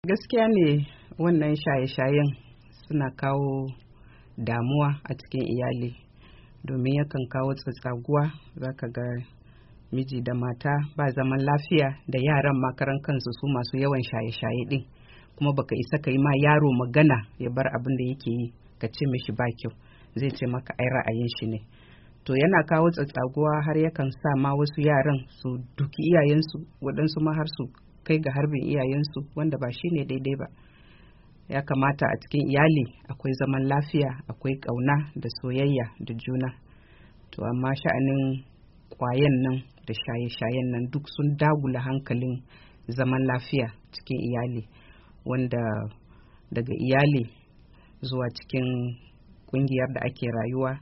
Gaskiya ne wannan shaye-shayen suna kawo damuwa a cikin iyali domin yakan kawo tsatsaguwa, zaka ga miji da mata ba zaman lafiya da yaran makaran kansu su masu yawan shaye-shaye din, kuma baka isa ka yi ma yaro magana ya bar abin da yake yi ka ce mishi ba kyau, zai ce maka ai ra'ayin shi ne. To yana kawo tsatsaguwa har yakan sa ma wasu yaran su duki iyayensu, waɗansu ma har su kai ga harbin iyayensu, wanda ba shi ne daidai ba. Ya kamata a cikin iyali akwai zaman lafiya, akwai ƙauna da soyayya da juna. To amma sha'anin ƙwayan nan da shaye-shayen nan duk sun dagula hankalin zaman lafiya cikin iyali, wanda daga iyali zuwa cikin ƙungiyar da ake rayuwa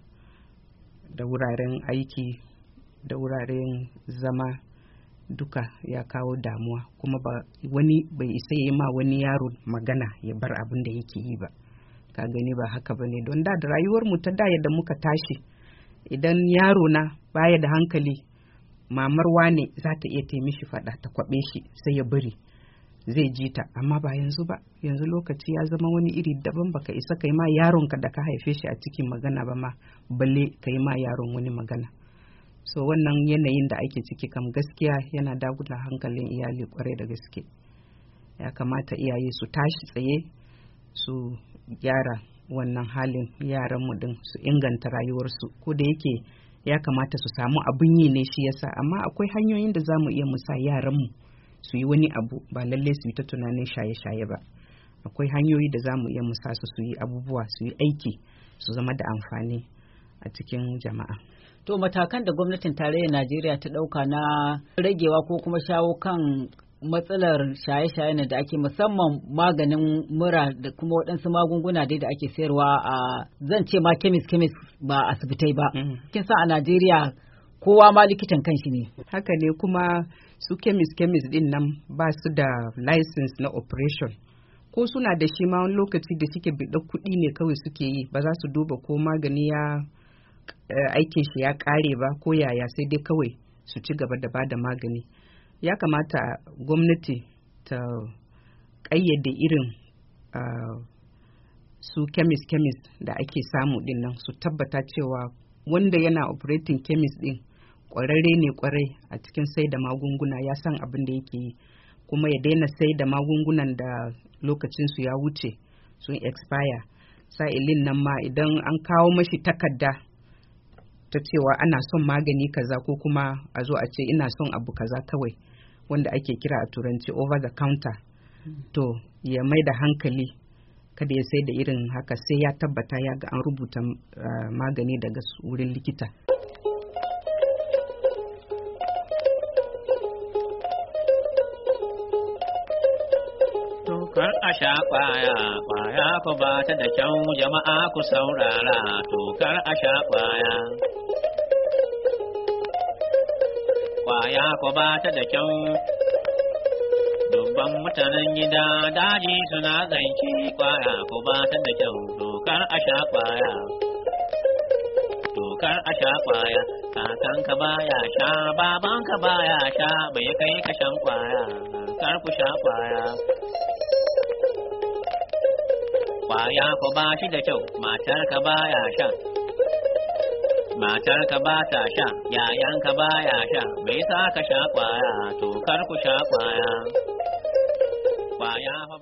da wuraren aiki da wuraren zama duka ya kawo damuwa, kuma wani bai isa ya yi ma wani yaro magana ya bar abin da yake yi ba. Ka gani ba haka ba ne, don da rayuwar mu ta da yadda muka tashi, idan yaro na baya da hankali, mamar wane za ta iya taimishi faɗa ta kwaɓe shi sai ya bari, zai ji ta. Amma ba yanzu ba, yanzu lokaci ya zama wani iri daban, baka isa ka yi ma yaronka da ka haife shi a cikin magana ba ma, balle ka yi ma yaron wani magana. So wannan yanayin da ake ciki kam gaskiya yana dagula hankalin iyali kwarai da gaske. Ya kamata iyaye su tashi tsaye su gyara wannan halin yaran mu din, su inganta rayuwarsu, ko da yake ya kamata su samu abin yi ne shi yasa, amma akwai hanyoyin da zamu iya musa yaran mu su yi wani abu, ba lalle su yi ta tunanin shaye-shaye ba. Akwai hanyoyi da zamu iya musa su yi abubuwa, su yi aiki, su zama da amfani a cikin jama'a. To matakan da gwamnatin tarayyar Najeriya ta ɗauka na ragewa ko kuma shawo kan matsalar shaye-shaye da ake, musamman maganin mura da kuma waɗansu magunguna dai da ake sayarwa a, zan ce ma kemis ba asibitai ba. Kin sa a Najeriya kowa ma likitan kanshi ne. Haka ne, kuma su kemis din nan ba su da license na operation, ko suna da shi ma wani lokaci da suke biɗa kuɗi ne kawai suke yi, ba za su duba ko magani ya aikin shi ya ƙare ba ko yaya, sai dai kawai su ci gaba da bada magani. Ya kamata gwamnati ta ƙayyade irin su kemis da ake samu din nan, su tabbata cewa wanda yana operating kemis din ƙwararre ne kwarai a cikin sai da magunguna, ya san abin da yake yi, kuma ya daina sai da magungunan da lokacinsu ya wuce, sun expire. Sa'ilin nan ma idan an kawo mashi takarda ta cewa ana son magani kaza, ko kuma a zo a ce ina son abu kaza kawai, wanda ake kira a turanci over the counter, to ya mai da hankali kada ya sai da irin haka, sai ya tabbata ya ga an rubuta magani daga wurin likita. Kar a sha kwaya, kwaya ku ba ta da kyau, jama'a ku saurara, to kar a sha kwaya. Kwaya ku ba ta da kyau, dubban mutanen gida daji suna zance, kwaya ku ba ta da kyau, to kar a sha kwaya. To kar a sha kwaya, kakanka baya sha, babanka baya sha, bai kai ka shan kwaya, kar ku sha kwaya. Kwaya ku ba shi da kyau, matarka baya sha, matarka ba ta sha, yayanka baya sha, me yasa ka sha kwaya, to kar ku sha kwaya. Kwaya